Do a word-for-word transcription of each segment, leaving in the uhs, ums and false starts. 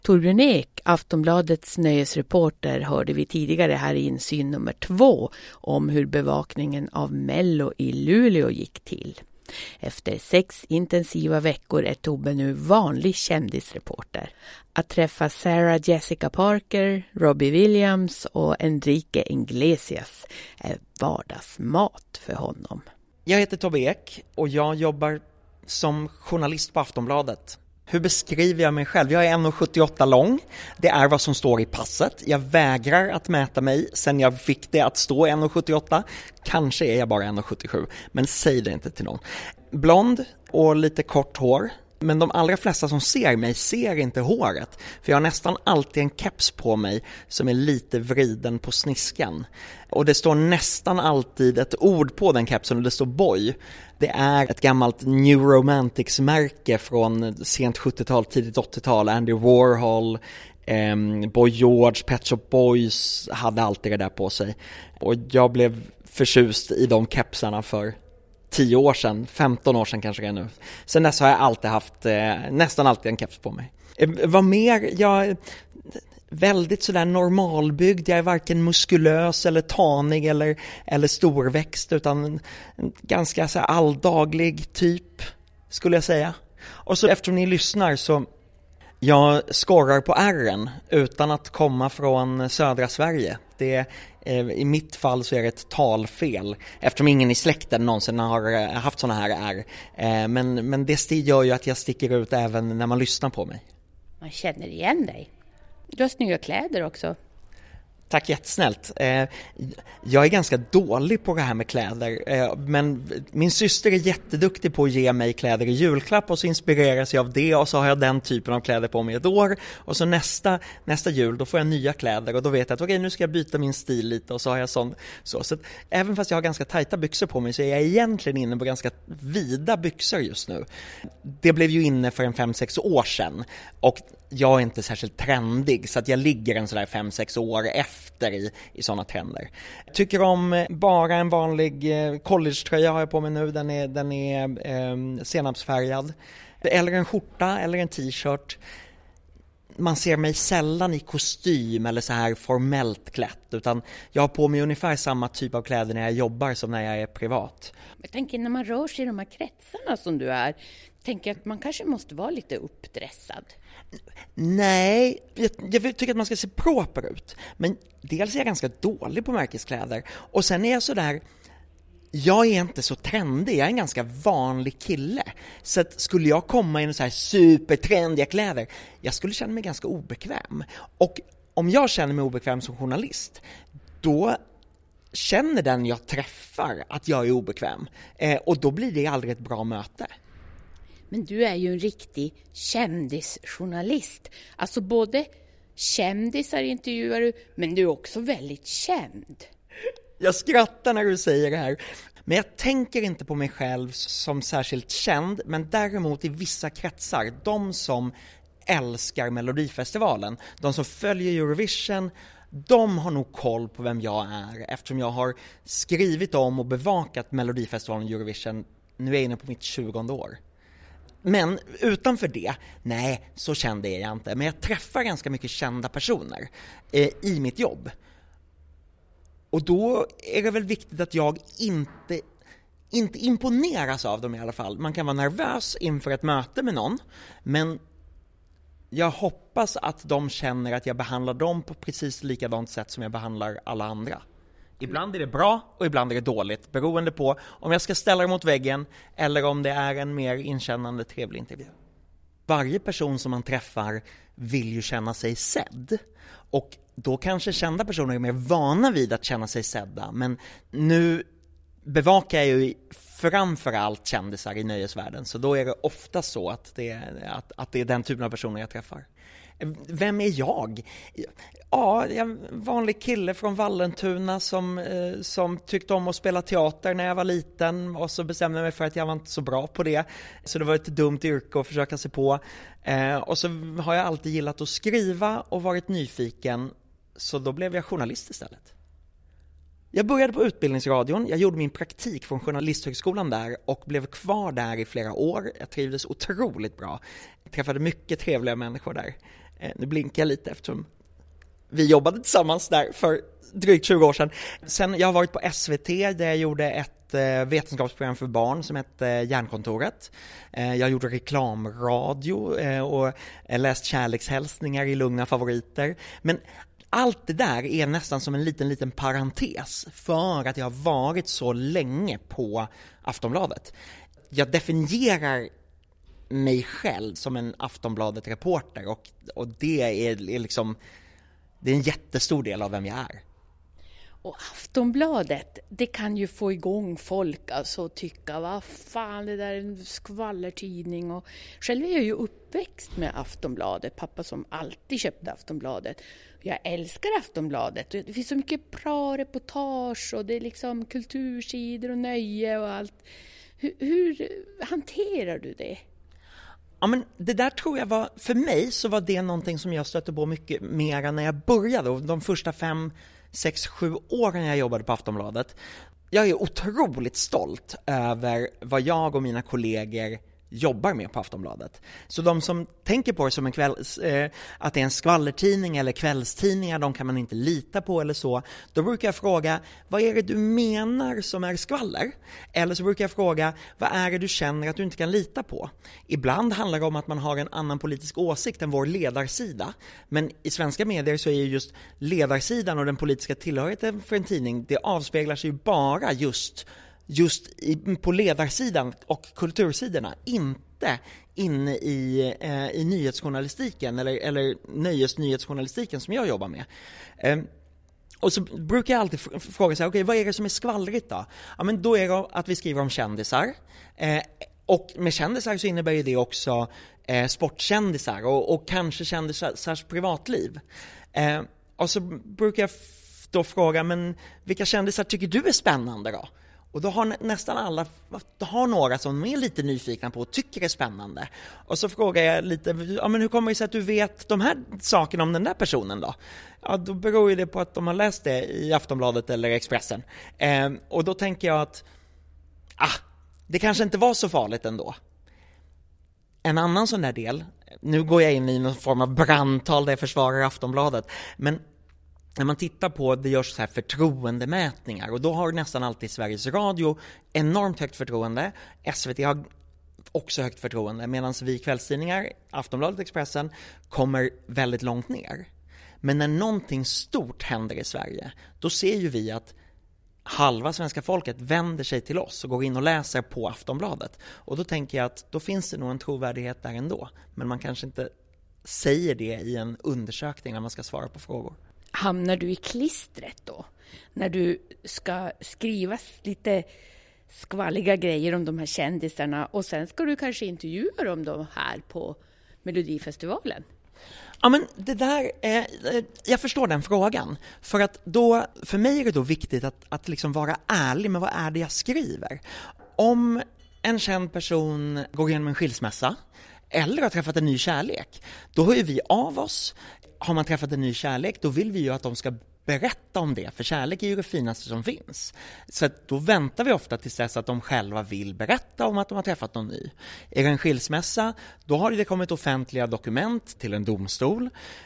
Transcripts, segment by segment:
Torbjörn Ek, Aftonbladets nöjesreporter, hörde vi tidigare här i insyn nummer två om hur bevakningen av Mello i Luleå gick till. Efter sex intensiva veckor är Tobbe nu vanlig kändisreporter. Att träffa Sarah Jessica Parker, Robbie Williams och Enrique Iglesias är vardagsmat för honom. Jag heter Tobbe Ek och jag jobbar som journalist på Aftonbladet. Hur beskriver jag mig själv? Jag är en komma sjuttioåtta lång. Det är vad som står i passet. Jag vägrar att mäta mig sen jag fick det att stå en komma sjuttioåtta. Kanske är jag bara en komma sjuttiosju, men säg det inte till någon. Blond och lite kort hår. Men de allra flesta som ser mig ser inte håret. För jag har nästan alltid en keps på mig som är lite vriden på sniskan. Och det står nästan alltid ett ord på den kepsen och det står boy. Det är ett gammalt New Romantics-märke från sent sjuttiotal, tidigt åttiotal. Andy Warhol, eh, Boy George, Pet Shop Boys hade alltid det där på sig. Och jag blev förtjust i de kepsarna för tio år sedan, femton år sedan kanske det är nu. Sen dess har jag alltid haft, eh, nästan alltid en keps på mig. Eh, vad mer? Jag är väldigt sådär normalbyggd. Jag är varken muskulös eller tanig eller, eller storväxt, utan en, en ganska så här alldaglig typ, skulle jag säga. Och så eftersom ni lyssnar så jag skorrar på R:en utan att komma från södra Sverige. Det är, i mitt fall så är det ett talfel eftersom ingen i släkten någonsin har haft såna här R. Men, men det gör ju att jag sticker ut även när man lyssnar på mig. Man känner igen dig. Du har snygga kläder också. Tack, jättesnällt. Eh, jag är ganska dålig på det här med kläder, eh, men min syster är jätteduktig på att ge mig kläder i julklapp och så inspireras jag av det och så har jag den typen av kläder på mig ett år och så nästa, nästa jul då får jag nya kläder och då vet jag att okej, nu ska jag byta min stil lite och så har jag sån. Så, så att, även fast jag har ganska tajta byxor på mig så är jag egentligen inne på ganska vida byxor just nu. Det blev ju inne för en fem sex år sedan och jag är inte särskilt trendig så att jag ligger en sådär fem sex år efter i, i sådana trender. Tycker om bara en vanlig collegetröja har jag på mig nu. Den är, den är eh, senapsfärgad. Eller en skjorta eller en t-shirt. Man ser mig sällan i kostym eller så här formellt klätt, utan jag har på mig ungefär samma typ av kläder när jag jobbar som när jag är privat. Jag tänker när man rör sig i de här kretsarna som du är, tänker att man kanske måste vara lite uppdressad. Nej, jag, jag tycker att man ska se proper ut. Men dels är jag ganska dålig på märkeskläder. Och sen är jag så där, jag är inte så trendig. Jag är en ganska vanlig kille. Så att skulle jag komma in i så här supertrendiga kläder, jag skulle känna mig ganska obekväm. Och om jag känner mig obekväm som journalist, då känner den jag träffar att jag är obekväm. Eh, och då blir det aldrig ett bra möte. Men du är ju en riktig kändisjournalist. Alltså både kändisar intervjuar du, men du är också väldigt känd. Jag skrattar när du säger det här. Men jag tänker inte på mig själv som särskilt känd, men däremot i vissa kretsar, de som älskar Melodifestivalen, de som följer Eurovision, de har nog koll på vem jag är eftersom jag har skrivit om och bevakat Melodifestivalen och Eurovision. Nu är jag inne på mitt tjugonde år. Men utanför det, nej, så känd är jag inte. Men jag träffar ganska mycket kända personer eh, i mitt jobb. Och då är det väl viktigt att jag inte, inte imponeras av dem i alla fall. Man kan vara nervös inför ett möte med någon, men jag hoppas att de känner att jag behandlar dem på precis likadant sätt som jag behandlar alla andra. Ibland är det bra och ibland är det dåligt, beroende på om jag ska ställa dem mot väggen eller om det är en mer inkännande trevlig intervju. Varje person som man träffar vill ju känna sig sedd. Och då kanske kända personer är mer vana vid att känna sig sedda. Men nu bevakar jag ju framför allt kändisar i nöjesvärlden. Så då är det ofta så att det är, att, att det är den typen av personer jag träffar. Vem är jag? Ja, jag är en vanlig kille från Vallentuna som, eh, som tyckte om att spela teater när jag var liten. Och så bestämde jag mig för att jag var inte så bra på det. Så det var ett dumt yrke att försöka sig på. Eh, och så har jag alltid gillat att skriva och varit nyfiken. Så då blev jag journalist istället. Jag började på Utbildningsradion. Jag gjorde min praktik från Journalisthögskolan där och blev kvar där i flera år. Jag trivdes otroligt bra. Jag träffade mycket trevliga människor där. Eh, nu blinkar jag lite eftersom vi jobbade tillsammans där för drygt tjugo år sedan. Sen jag har varit på S V T där jag gjorde ett eh, vetenskapsprogram för barn som hette eh, Hjärnkontoret. Eh, jag gjorde reklamradio eh, och eh, läst kärlekshälsningar i Lugna favoriter. Men allt det där är nästan som en liten, liten parentes för att jag har varit så länge på Aftonbladet. Jag definierar mig själv som en Aftonbladet-reporter och, och det är, är liksom, det är en jättestor del av vem jag är. Och Aftonbladet, det kan ju få igång folk alltså och tycka, vad fan, det där är en skvallertidning. Och själv är jag ju uppväxt med Aftonbladet, pappa som alltid köpte Aftonbladet. Jag älskar Aftonbladet, det finns så mycket bra reportage och det är liksom kultursidor och nöje och allt. Hur, hur hanterar du det? Ja, men det där tror jag var, för mig så var det någonting som jag stötte på mycket mer när jag började. Och de första fem, sex, sju åren jag jobbade på Aftonbladet. Jag är otroligt stolt över vad jag och mina kollegor jobbar med på Aftonbladet. Så de som tänker på det som en kvälls, eh, att det är en skvallertidning eller kvällstidningar, de kan man inte lita på eller så. Då brukar jag fråga, vad är det du menar som är skvaller? Eller så brukar jag fråga, vad är det du känner att du inte kan lita på? Ibland handlar det om att man har en annan politisk åsikt än vår ledarsida. Men i svenska medier så är ju just ledarsidan och den politiska tillhörigheten för en tidning, det avspeglar sig ju bara just just i, på ledarsidan och kultursidorna, inte inne i, eh, i nyhetsjournalistiken eller, eller nöjesnyhetsjournalistiken som jag jobbar med. Eh, och så brukar jag alltid fråga sig, okej, okay, vad är det som är skvallrigt då? Ja, men då är det att vi skriver om kändisar. Eh, och med kändisar så innebär ju det också eh, sportkändisar och, och kanske kändisars privatliv. Eh, och så brukar jag f- då fråga, men vilka kändisar tycker du är spännande då? Och då har nästan alla, då har några som är lite nyfikna på och tycker det är spännande. Och så frågar jag lite, ja men hur kommer det sig att du vet de här sakerna om den där personen då? Ja, då beror ju det på att de har läst det i Aftonbladet eller Expressen. Eh, och då tänker jag att, ah, det kanske inte var så farligt ändå. En annan sån där del, nu går jag in i någon form av brandtal där jag försvarar Aftonbladet, men när man tittar på, det görs så här förtroendemätningar och då har nästan alltid Sveriges Radio enormt högt förtroende. S V T har också högt förtroende medan vi kvällstidningar, Aftonbladet och Expressen kommer väldigt långt ner. Men när någonting stort händer i Sverige, då ser ju vi att halva svenska folket vänder sig till oss och går in och läser på Aftonbladet. Och då tänker jag att då finns det nog en trovärdighet där ändå. Men man kanske inte säger det i en undersökning när man ska svara på frågor. Hamnar du i klistret då? När du ska skriva lite skvalliga grejer om de här kändisarna och sen ska du kanske intervjua dem då här på Melodifestivalen? Ja, men det där, eh, jag förstår den frågan. För att då, för mig är det då viktigt att, att liksom vara ärlig med vad är det jag skriver. Om en känd person går igenom en skilsmässa eller har träffat en ny kärlek, då hör ju vi av oss. Har man träffat en ny kärlek, då vill vi ju att de ska berätta om det, för kärlek är ju det finaste som finns. Så att då väntar vi ofta tills dess att de själva vill berätta om att de har träffat någon ny. Är det en skilsmässa, då har det kommit offentliga dokument till en domstol.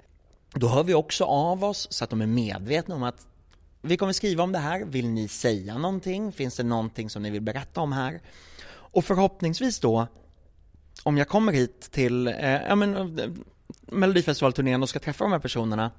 Då hör vi också av oss så att de är medvetna om att vi kommer skriva om det här. Vill ni säga någonting? Finns det någonting som ni vill berätta om här? Och förhoppningsvis då, om jag kommer hit till eh, ja, men, Melodifestivalturnén och ska träffa de här personerna,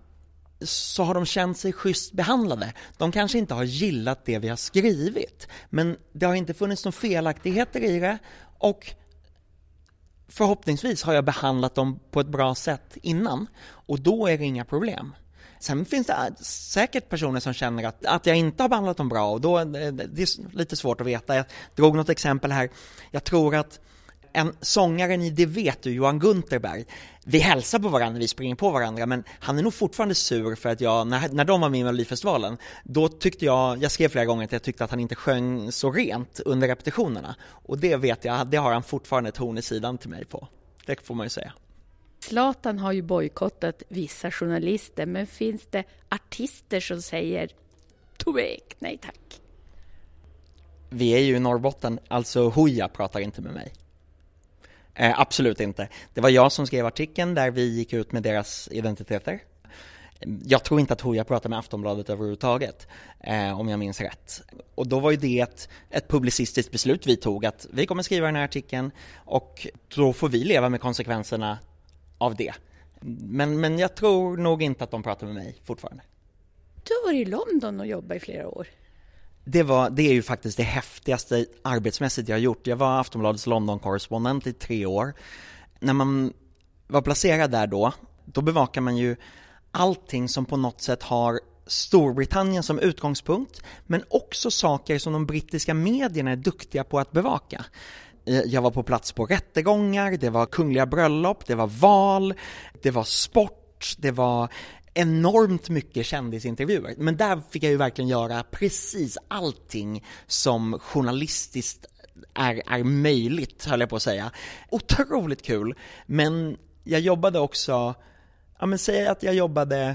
så har de känt sig schysst behandlade. De kanske inte har gillat det vi har skrivit, men det har inte funnits några felaktigheter i det och förhoppningsvis har jag behandlat dem på ett bra sätt innan och då är det inga problem. Sen finns det säkert personer som känner att, att jag inte har behandlat dem bra och då det är lite svårt att veta. Jag drog något exempel här. Jag tror att en sångaren i Det vet du, Johan Gunterberg, vi hälsar på varandra, vi springer på varandra, men han är nog fortfarande sur för att jag, när, när de var med i Melodifestivalen, då tyckte jag, jag skrev flera gånger att jag tyckte att han inte sjöng så rent under repetitionerna. Och det vet jag, det har han fortfarande ett horn i sidan till mig på. Det får man ju säga. Zlatan har ju bojkottat vissa journalister, men finns det artister som säger Tobek, nej tack? Vi är ju i Norrbotten, alltså Hooja pratar inte med mig. Eh, absolut inte. Det var jag som skrev artikeln där vi gick ut med deras identiteter. Jag tror inte att Hooja pratade med Aftonbladet överhuvudtaget, eh, om jag minns rätt. Och då var ju det ett, ett publicistiskt beslut vi tog, att vi kommer skriva den här artikeln och då får vi leva med konsekvenserna av det. Men, men jag tror nog inte att de pratar med mig fortfarande. Du har varit i London och jobbat i flera år. Det, var, det är ju faktiskt det häftigaste arbetsmässigt jag har gjort. Jag var Aftonbladets London-korrespondent i tre år. När man var placerad där då, då bevakar man ju allting som på något sätt har Storbritannien som utgångspunkt, men också saker som de brittiska medierna är duktiga på att bevaka. Jag var på plats på rättegångar, det var kungliga bröllop, det var val, det var sport, det var enormt mycket kändisintervjuer. Men där fick jag ju verkligen göra precis allting som journalistiskt är, är möjligt, höll jag på att säga. Otroligt kul, men jag jobbade också, ja men säg att jag jobbade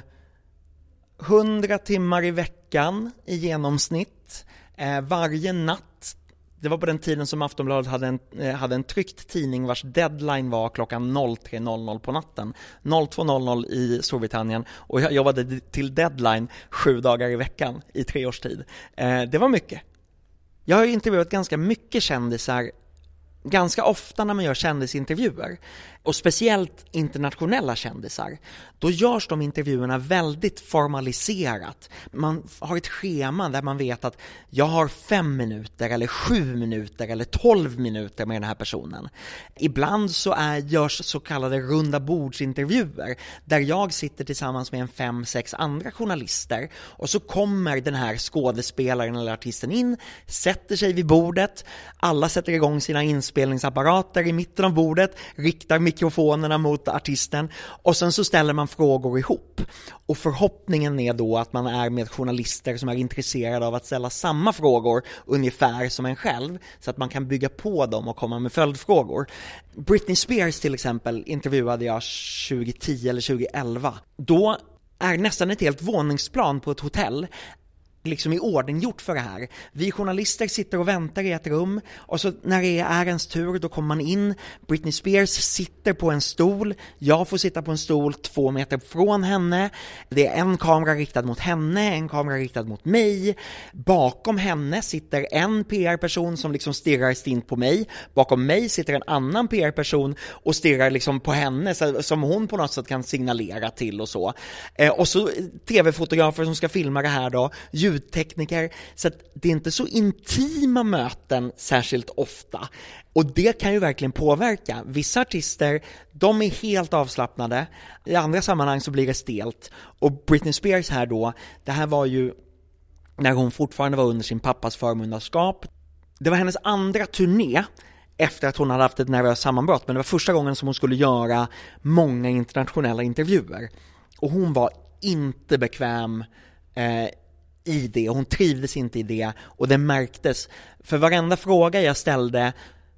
hundra timmar i veckan i genomsnitt, eh, varje natt. Det var på den tiden som Aftonbladet hade en, eh, hade en tryckt tidning vars deadline var klockan tre noll noll på natten. två noll noll i Storbritannien, och jag jobbade till deadline sju dagar i veckan i tre års tid. Eh, det var mycket. Jag har ju intervjuat ganska mycket kändisar ganska ofta när man gör kändisintervjuer, och speciellt internationella kändisar. Då görs de intervjuerna väldigt formaliserat. Man har ett schema där man vet att jag har fem minuter eller sju minuter eller tolv minuter med den här personen. Ibland så är, görs så kallade runda bordsintervjuer där jag sitter tillsammans med en fem, sex andra journalister, och så kommer den här skådespelaren eller artisten in, sätter sig vid bordet, alla sätter igång sina inspelningsapparater i mitten av bordet, riktar mikrofonerna mot artisten, och sen så ställer man frågor ihop. Och förhoppningen är då att man är med journalister som är intresserade av att ställa samma frågor ungefär som en själv, så att man kan bygga på dem och komma med följdfrågor. Britney Spears till exempel intervjuade jag tjugo tio eller tjugo elva. Då är nästan ett helt våningsplan på ett hotell liksom i ordning gjort för det här. Vi journalister sitter och väntar i ett rum, och så när det är ens tur då kommer man in. Britney Spears sitter på en stol, jag får sitta på en stol två meter från henne. Det är en kamera riktad mot henne, en kamera riktad mot mig. Bakom henne sitter en P R-person som liksom stirrar stint på mig. Bakom mig sitter en annan P R-person och stirrar liksom på henne, som hon på något sätt kan signalera till och så. Eh, och så tv-fotografer som ska filma det här då, ljudtekniker, så att det är inte så intima möten särskilt ofta. Och det kan ju verkligen påverka. Vissa artister, de är helt avslappnade. I andra sammanhang så blir det stelt. Och Britney Spears här då, det här var ju när hon fortfarande var under sin pappas förmyndarskap. Det var hennes andra turné efter att hon hade haft ett nervöst sammanbrott, men det var första gången som hon skulle göra många internationella intervjuer. Och hon var inte bekväm eh, i det, hon trivdes inte i det, och det märktes. För varenda fråga jag ställde,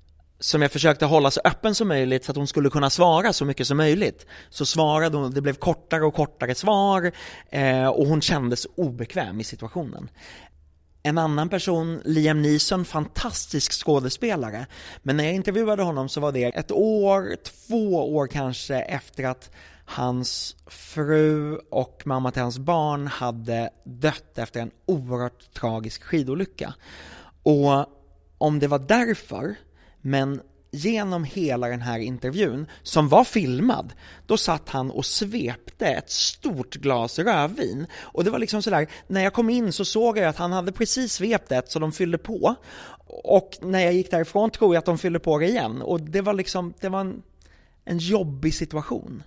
som jag försökte hålla så öppen som möjligt så att hon skulle kunna svara så mycket som möjligt, så svarade hon, det blev kortare och kortare svar, eh, och hon kändes obekväm i situationen. En annan person, Liam Neeson, fantastisk skådespelare, men när jag intervjuade honom så var det ett år, två år kanske efter att hans fru och mamma till hans barn hade dött efter en oerhört tragisk skidolycka. Och om det var därför, men genom hela den här intervjun som var filmad, då satt han och svepte ett stort glas rödvin. Och det var liksom sådär, när jag kom in så såg jag att han hade precis svept ett, så de fyllde på. Och när jag gick därifrån tror jag att de fyllde på det igen. Och det var liksom, det var en, en jobbig situation.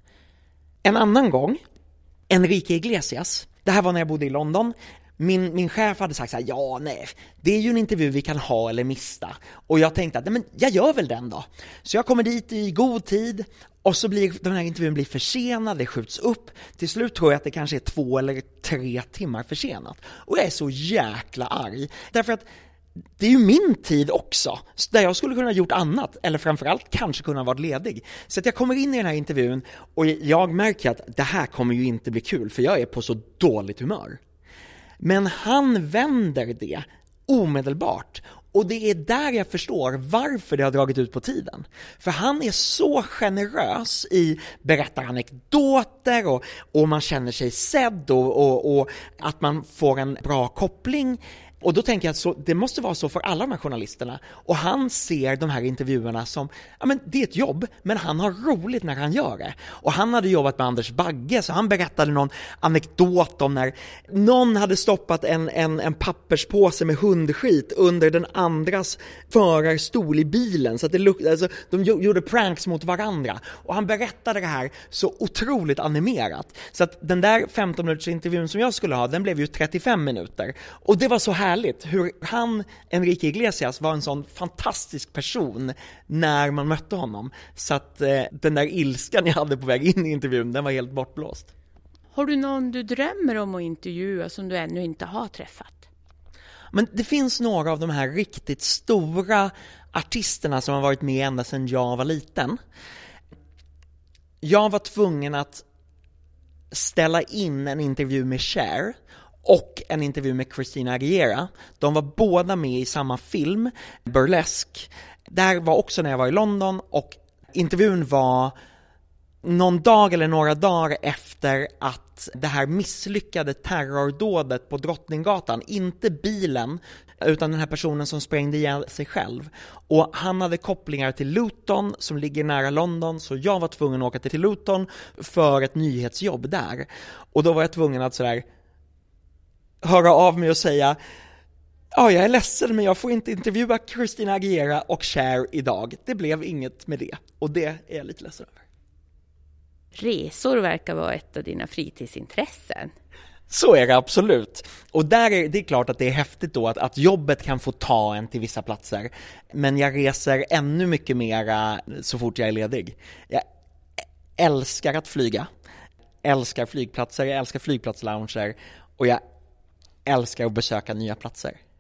En annan gång, Enrique Iglesias, det här var när jag bodde i London. Min, min chef hade sagt så här: ja nej, det är ju en intervju vi kan ha eller mista. Och jag tänkte att nej, men jag gör väl den då. Så jag kommer dit i god tid, och så blir den här intervjun blir försenad, det skjuts upp. Till slut tror jag att det kanske är två eller tre timmar försenat. Och jag är så jäkla arg. Därför att det är ju min tid också, där jag skulle kunna ha gjort annat, eller framförallt kanske kunna ha varit ledig. Så att jag kommer in i den här intervjun och jag märker att det här kommer ju inte bli kul, för jag är på så dåligt humör. Men han vänder det omedelbart Och det är där jag förstår varför det har dragit ut på tiden. För han är så generös i berättar anekdoter och, och man känner sig sedd och, och, och att man får en bra koppling. Och då tänker jag att så, det måste vara så för alla de här journalisterna. Och han ser de här intervjuerna som, ja men det är ett jobb, men han har roligt när han gör det. Och han hade jobbat med Anders Bagge, så han berättade någon anekdot om när någon hade stoppat en, en, en papperspåse med hundskit under den andras förarstol i bilen. Så att det luk- alltså, de gjorde pranks mot varandra. Och han berättade det här så otroligt animerat. Så att den där femton minuters intervjun som jag skulle ha, den blev ju trettiofem minuter. Och det var så här hur han, Enrique Iglesias, var en sån fantastisk person när man mötte honom. Så att eh, den där ilskan jag hade på väg in i intervjun, den var helt bortblåst. Har du någon du drömmer om att intervjua som du ännu inte har träffat? Men det finns några av de här riktigt stora artisterna som har varit med ända sedan jag var liten. Jag var tvungen att ställa in en intervju med Cher och en intervju med Christina Aguilera. De var båda med i samma film, Burlesque. Där var också när jag var i London, och intervjun var någon dag eller några dagar efter att det här misslyckade terrordådet på Drottninggatan, inte bilen utan den här personen som sprängde ihjäl sig själv. Och han hade kopplingar till Luton som ligger nära London, så jag var tvungen att åka till Luton för ett nyhetsjobb där. Och då var jag tvungen att sådär höra av mig och säga: ja, jag är ledsen men jag får inte intervjua Christina Aguilera och Cher idag. Det blev inget med det, och det är jag lite ledsen över. Resor verkar vara ett av dina fritidsintressen. Så är det absolut. Och där är det är klart att det är häftigt då att, att jobbet kan få ta en till vissa platser. Men jag reser ännu mycket mera så fort jag är ledig. Jag älskar att flyga. Älskar flygplatser, jag älskar flygplatslounger, och jag älskar att besöka nya platser.